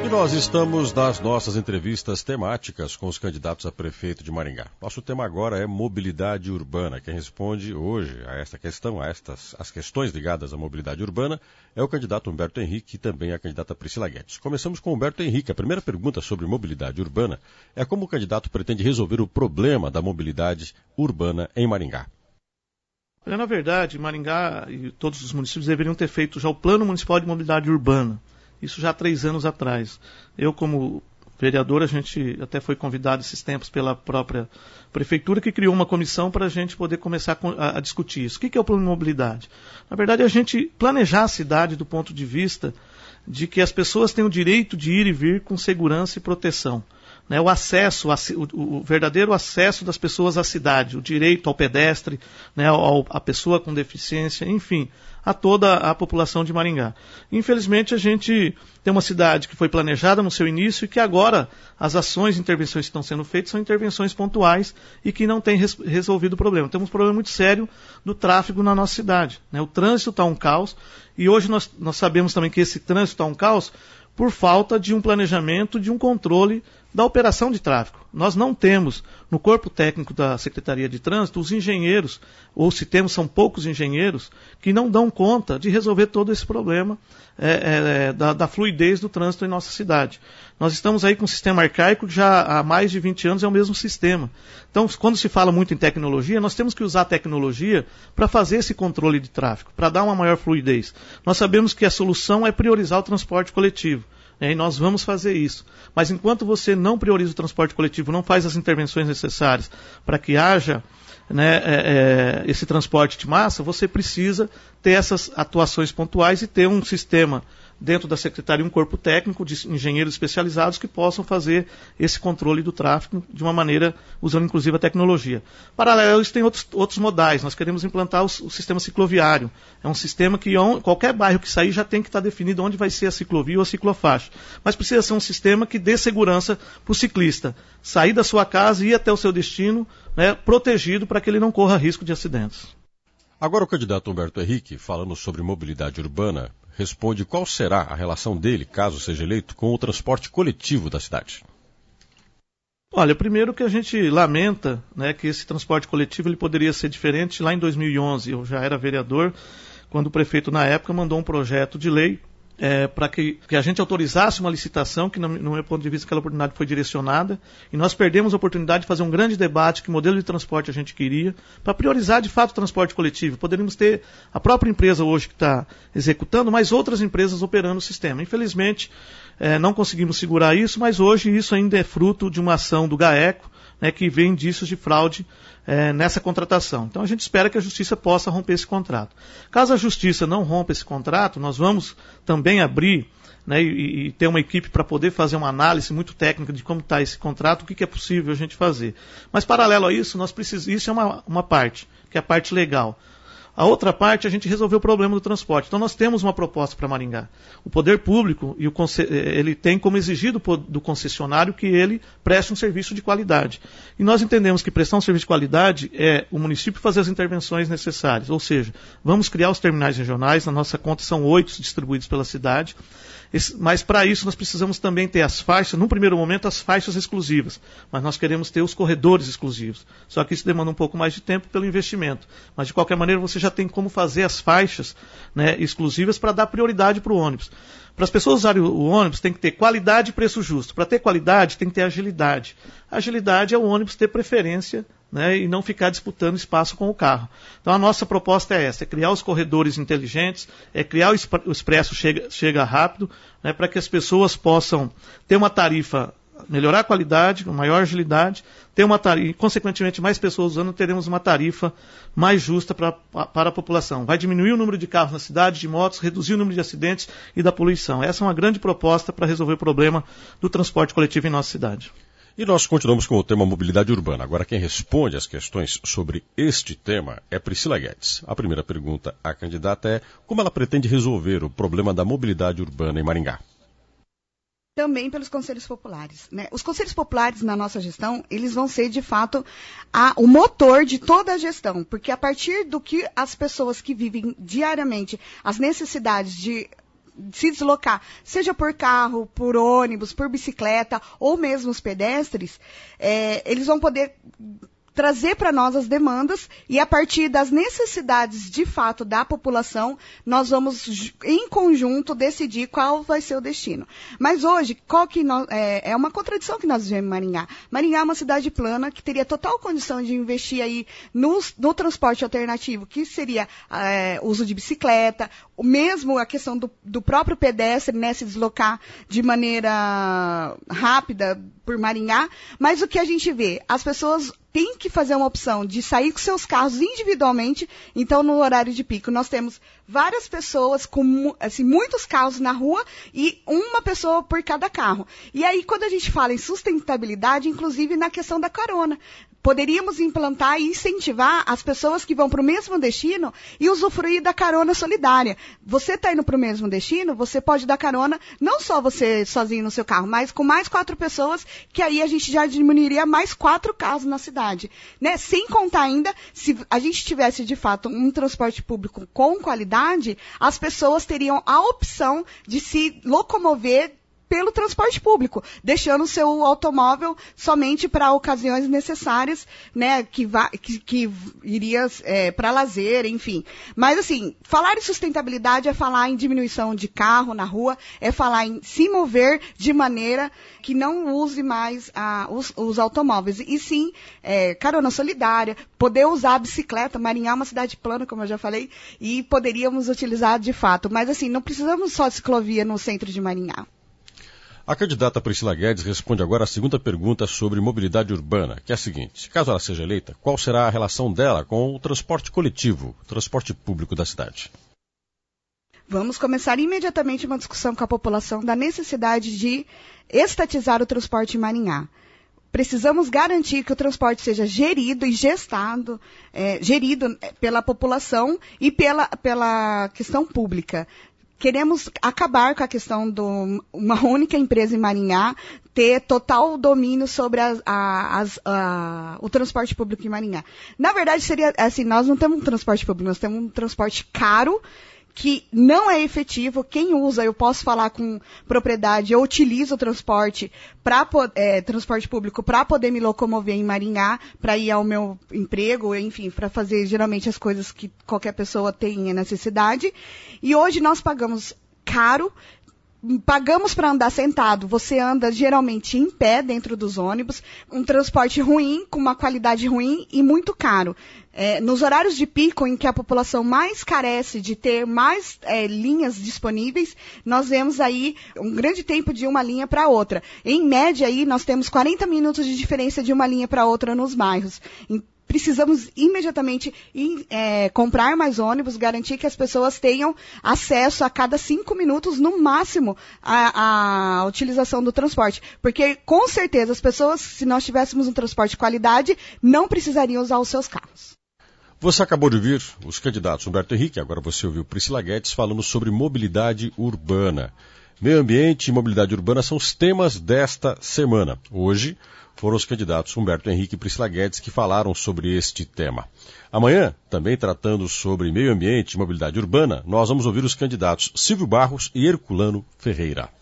E nós estamos nas nossas entrevistas temáticas com os candidatos a prefeito de Maringá. Nosso tema agora é mobilidade urbana. Quem responde hoje a esta questão, as questões ligadas à mobilidade urbana, é o candidato Humberto Henrique e também a candidata Priscila Guedes. Começamos com Humberto Henrique. A primeira pergunta sobre mobilidade urbana é como o candidato pretende resolver o problema da mobilidade urbana em Maringá. Na verdade, Maringá e todos os municípios deveriam ter feito já o Plano Municipal de Mobilidade Urbana. Isso já há 3 anos atrás. Eu, como vereador, a gente até foi convidado esses tempos pela própria prefeitura, que criou uma comissão para a gente poder começar a discutir isso. O que é o plano de mobilidade? Na verdade, é a gente planejar a cidade do ponto de vista de que as pessoas têm o direito de ir e vir com segurança e proteção. Né, o acesso, o verdadeiro acesso das pessoas à cidade, o direito ao pedestre, né, à pessoa com deficiência, enfim, a toda a população de Maringá. Infelizmente, a gente tem uma cidade que foi planejada no seu início e que agora as ações e intervenções que estão sendo feitas são intervenções pontuais e que não têm resolvido o problema. Temos um problema muito sério do tráfego na nossa cidade. Né, o trânsito está um caos e hoje nós sabemos também que esse trânsito está um caos por falta de um planejamento, de um controle da operação de tráfego. Nós não temos no corpo técnico da Secretaria de Trânsito os engenheiros, ou se temos são poucos engenheiros, que não dão conta de resolver todo esse problema da fluidez do trânsito em nossa cidade. Nós estamos aí com um sistema arcaico que já há mais de 20 anos é o mesmo sistema. Então, quando se fala muito em tecnologia, nós temos que usar a tecnologia para fazer esse controle de tráfego, para dar uma maior fluidez. Nós sabemos que a solução é priorizar o transporte coletivo. E nós vamos fazer isso. Mas enquanto você não prioriza o transporte coletivo, não faz as intervenções necessárias para que haja esse transporte de massa, você precisa ter essas atuações pontuais e ter um sistema dentro da Secretaria, um corpo técnico de engenheiros especializados que possam fazer esse controle do tráfego de uma maneira, usando inclusive a tecnologia. Paralelo a isso, tem outros modais. Nós queremos implantar o sistema cicloviário. É um sistema que qualquer bairro que sair já tem que estar definido onde vai ser a ciclovia ou a ciclofaixa. Mas precisa ser um sistema que dê segurança para o ciclista sair da sua casa e ir até o seu destino, né, protegido para que ele não corra risco de acidentes. Agora o candidato Humberto Henrique, falando sobre mobilidade urbana, responde qual será a relação dele, caso seja eleito, com o transporte coletivo da cidade. Olha, primeiro que a gente lamenta, né, que esse transporte coletivo ele poderia ser diferente. Lá em 2011, eu já era vereador, quando o prefeito na época mandou um projeto de lei para que a gente autorizasse uma licitação, que no meu ponto de vista aquela oportunidade foi direcionada, e nós perdemos a oportunidade de fazer um grande debate, que modelo de transporte a gente queria, para priorizar de fato o transporte coletivo. Poderíamos ter a própria empresa hoje que está executando, mas outras empresas operando o sistema. Infelizmente, não conseguimos segurar isso, mas hoje isso ainda é fruto de uma ação do GAECO, né, que vê indícios de fraude nessa contratação. Então a gente espera que a Justiça possa romper esse contrato. Caso a Justiça não rompa esse contrato, nós vamos também abrir, né, e ter uma equipe para poder fazer uma análise muito técnica de como está esse contrato, o que é possível a gente fazer. Mas paralelo a isso, isso é uma parte, que é a parte legal. A outra parte, a gente resolveu o problema do transporte. Então, nós temos uma proposta para Maringá. O poder público, ele tem como exigir do concessionário que ele preste um serviço de qualidade. E nós entendemos que prestar um serviço de qualidade é o município fazer as intervenções necessárias. Ou seja, vamos criar os terminais regionais, na nossa conta são 8 distribuídos pela cidade. Mas para isso nós precisamos também ter as faixas, num primeiro momento as faixas exclusivas, mas nós queremos ter os corredores exclusivos. Só que isso demanda um pouco mais de tempo pelo investimento. Mas de qualquer maneira você já tem como fazer as faixas, né, exclusivas para dar prioridade para o ônibus. Para as pessoas usarem o ônibus tem que ter qualidade e preço justo. Para ter qualidade tem que ter agilidade. A agilidade é o ônibus ter preferência, né, e não ficar disputando espaço com o carro. Então a nossa proposta é essa, é criar os corredores inteligentes, é criar o expresso chega rápido, né, para que as pessoas possam ter uma tarifa, melhorar a qualidade, com maior agilidade, ter uma tarifa, e consequentemente mais pessoas usando, teremos uma tarifa mais justa para a população. Vai diminuir o número de carros na cidade, de motos, reduzir o número de acidentes e da poluição. Essa é uma grande proposta para resolver o problema do transporte coletivo em nossa cidade. E nós continuamos com o tema mobilidade urbana. Agora quem responde às questões sobre este tema é Priscila Guedes. A primeira pergunta à candidata é como ela pretende resolver o problema da mobilidade urbana em Maringá. Também pelos conselhos populares, né? Os conselhos populares na nossa gestão, eles vão ser de fato o motor de toda a gestão, porque a partir do que as pessoas que vivem diariamente as necessidades de se deslocar, seja por carro, por ônibus, por bicicleta, ou mesmo os pedestres, eles vão poder trazer para nós as demandas e a partir das necessidades de fato da população, nós vamos em conjunto decidir qual vai ser o destino. Mas hoje, é uma contradição que nós vivemos em Maringá. Maringá é uma cidade plana que teria total condição de investir aí no transporte alternativo, que seria uso de bicicleta, mesmo a questão do próprio pedestre, né, se deslocar de maneira rápida por Maringá, mas o que a gente vê, as pessoas têm que fazer uma opção de sair com seus carros individualmente. Então, no horário de pico, nós temos várias pessoas com assim, muitos carros na rua e uma pessoa por cada carro. E aí, quando a gente fala em sustentabilidade, inclusive na questão da carona, poderíamos implantar e incentivar as pessoas que vão para o mesmo destino e usufruir da carona solidária. Você está indo para o mesmo destino, você pode dar carona, não só você sozinho no seu carro, mas com mais 4 pessoas, que aí a gente já diminuiria mais 4 carros na cidade. Né? Sem contar ainda, se a gente tivesse de fato um transporte público com qualidade, as pessoas teriam a opção de se locomover pelo transporte público, deixando o seu automóvel somente para ocasiões necessárias, né, que iria para lazer, enfim. Mas, assim, falar em sustentabilidade é falar em diminuição de carro na rua, é falar em se mover de maneira que não use mais os automóveis. E sim, carona solidária, poder usar a bicicleta. Maringá é uma cidade plana, como eu já falei, e poderíamos utilizar de fato. Mas, assim, não precisamos só de ciclovia no centro de Maringá. A candidata Priscila Guedes responde agora a segunda pergunta sobre mobilidade urbana, que é a seguinte: caso ela seja eleita, qual será a relação dela com o transporte coletivo, o transporte público da cidade? Vamos começar imediatamente uma discussão com a população da necessidade de estatizar o transporte em Maringá. Precisamos garantir que o transporte seja gerido e gerido pela população e pela questão pública. Queremos acabar com a questão de uma única empresa em Maringá ter total domínio sobre o transporte público em Maringá. Na verdade, seria assim, nós não temos um transporte público, nós temos um transporte caro, que não é efetivo. Quem usa, eu posso falar com propriedade, eu utilizo o transporte público para poder me locomover em Maringá, para ir ao meu emprego, enfim, para fazer geralmente as coisas que qualquer pessoa tem necessidade. E hoje nós pagamos caro, pagamos para andar sentado. Você anda geralmente em pé dentro dos ônibus, um transporte ruim, com uma qualidade ruim e muito caro. Nos horários de pico, em que a população mais carece de ter mais linhas disponíveis, nós vemos aí um grande tempo de uma linha para outra. Em média, aí, nós temos 40 minutos de diferença de uma linha para outra nos bairros. Precisamos imediatamente comprar mais ônibus, garantir que as pessoas tenham acesso a cada 5 minutos, no máximo, à utilização do transporte. Porque, com certeza, as pessoas, se nós tivéssemos um transporte de qualidade, não precisariam usar os seus carros. Você acabou de ouvir os candidatos Humberto Henrique, agora você ouviu Priscila Guedes falando sobre mobilidade urbana. Meio ambiente e mobilidade urbana são os temas desta semana. Hoje foram os candidatos Humberto Henrique e Priscila Guedes que falaram sobre este tema. Amanhã, também tratando sobre meio ambiente e mobilidade urbana, nós vamos ouvir os candidatos Silvio Barros e Herculano Ferreira.